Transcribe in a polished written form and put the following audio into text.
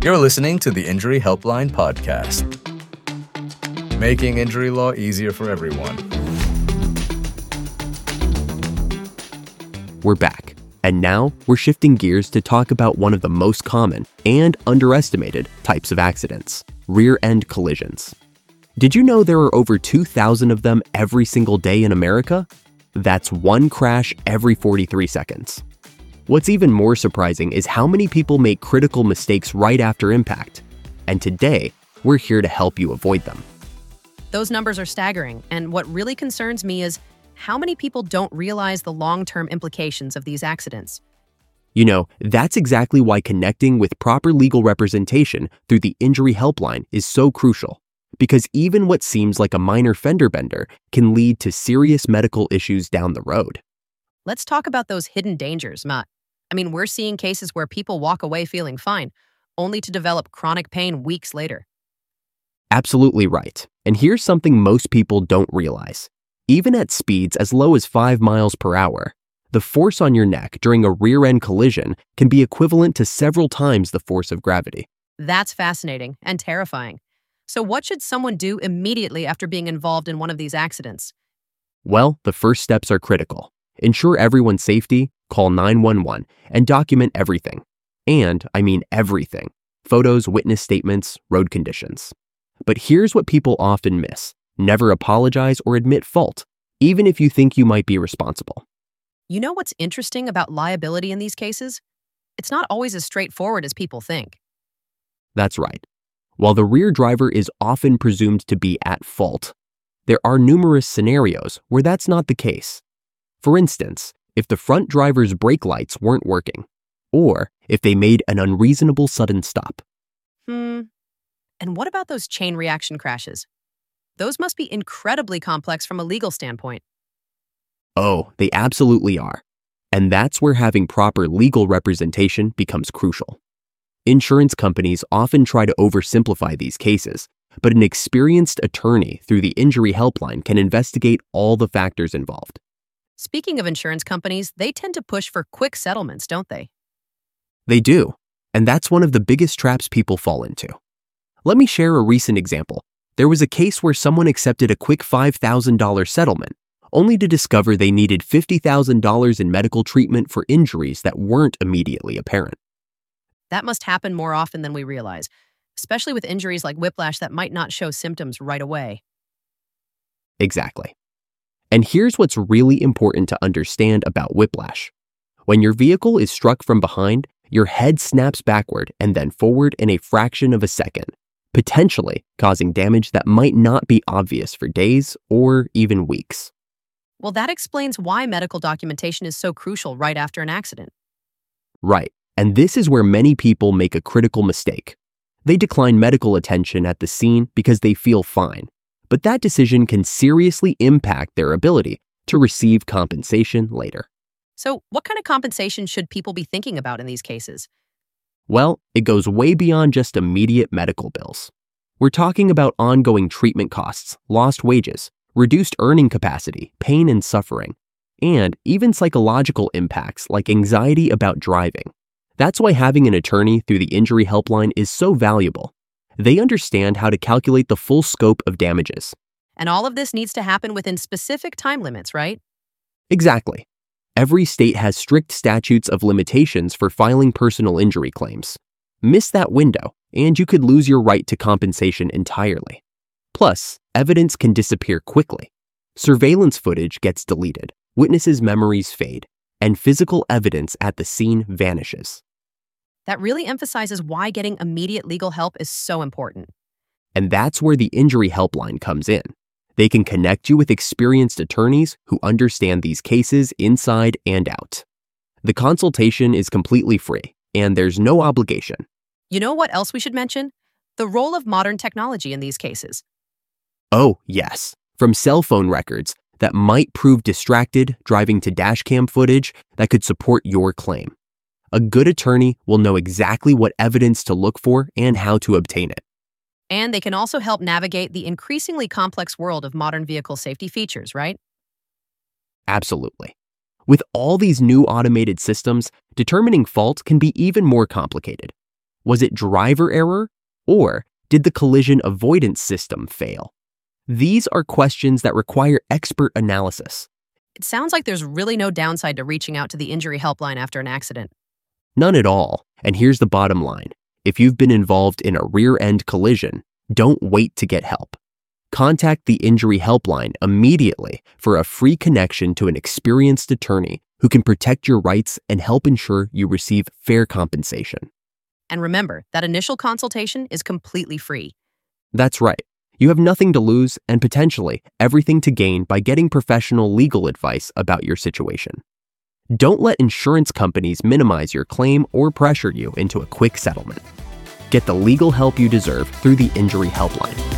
You're listening to the Injury Helpline Podcast, making injury law easier for everyone. We're back, and now we're shifting gears to talk about one of the most common and underestimated types of accidents: rear-end collisions. Did you know there are over 2,000 of them every single day in America? That's one crash every 43 seconds. What's even more surprising is how many people make critical mistakes right after impact. And today, we're here to help you avoid them. Those numbers are staggering, and what really concerns me is how many people don't realize the long-term implications of these accidents. You know, that's exactly why connecting with proper legal representation through the Injury Helpline is so crucial. Because even what seems like a minor fender bender can lead to serious medical issues down the road. Let's talk about those hidden dangers, Matt. We're seeing cases where people walk away feeling fine, only to develop chronic pain weeks later. Absolutely right. And here's something most people don't realize. Even at speeds as low as 5 miles per hour, the force on your neck during a rear-end collision can be equivalent to several times the force of gravity. That's fascinating and terrifying. So what should someone do immediately after being involved in one of these accidents? Well, the first steps are critical. Ensure everyone's safety, call 911, and document everything. And I mean everything. Photos, witness statements, road conditions. But here's what people often miss. Never apologize or admit fault, even if you think you might be responsible. You know what's interesting about liability in these cases? It's not always as straightforward as people think. That's right. While the rear driver is often presumed to be at fault, there are numerous scenarios where that's not the case. For instance, if the front driver's brake lights weren't working, or if they made an unreasonable sudden stop. And what about those chain reaction crashes? Those must be incredibly complex from a legal standpoint. Oh, they absolutely are. And that's where having proper legal representation becomes crucial. Insurance companies often try to oversimplify these cases, but an experienced attorney through the Injury Helpline can investigate all the factors involved. Speaking of insurance companies, they tend to push for quick settlements, don't they? They do, and that's one of the biggest traps people fall into. Let me share a recent example. There was a case where someone accepted a quick $5,000 settlement, only to discover they needed $50,000 in medical treatment for injuries that weren't immediately apparent. That must happen more often than we realize, especially with injuries like whiplash that might not show symptoms right away. Exactly. And here's what's really important to understand about whiplash. When your vehicle is struck from behind, your head snaps backward and then forward in a fraction of a second, potentially causing damage that might not be obvious for days or even weeks. Well, that explains why medical documentation is so crucial right after an accident. Right. And this is where many people make a critical mistake. They decline medical attention at the scene because they feel fine. But that decision can seriously impact their ability to receive compensation later. So, what kind of compensation should people be thinking about in these cases? Well, it goes way beyond just immediate medical bills. We're talking about ongoing treatment costs, lost wages, reduced earning capacity, pain and suffering, and even psychological impacts like anxiety about driving. That's why having an attorney through the Injury Helpline is so valuable. They understand how to calculate the full scope of damages. And all of this needs to happen within specific time limits, right? Exactly. Every state has strict statutes of limitations for filing personal injury claims. Miss that window, and you could lose your right to compensation entirely. Plus, evidence can disappear quickly. Surveillance footage gets deleted, witnesses' memories fade, and physical evidence at the scene vanishes. That really emphasizes why getting immediate legal help is so important. And that's where the Injury Helpline comes in. They can connect you with experienced attorneys who understand these cases inside and out. The consultation is completely free, and there's no obligation. You know what else we should mention? The role of modern technology in these cases. Oh, yes. From cell phone records that might prove distracted driving to dashcam footage that could support your claim. A good attorney will know exactly what evidence to look for and how to obtain it. And they can also help navigate the increasingly complex world of modern vehicle safety features, right? Absolutely. With all these new automated systems, determining fault can be even more complicated. Was it driver error? Or did the collision avoidance system fail? These are questions that require expert analysis. It sounds like there's really no downside to reaching out to the injury helpline after an accident. None at all. And here's the bottom line. If you've been involved in a rear-end collision, don't wait to get help. Contact the injury helpline immediately for a free connection to an experienced attorney who can protect your rights and help ensure you receive fair compensation. And remember, that initial consultation is completely free. That's right. You have nothing to lose and potentially everything to gain by getting professional legal advice about your situation. Don't let insurance companies minimize your claim or pressure you into a quick settlement. Get the legal help you deserve through the Injury Helpline.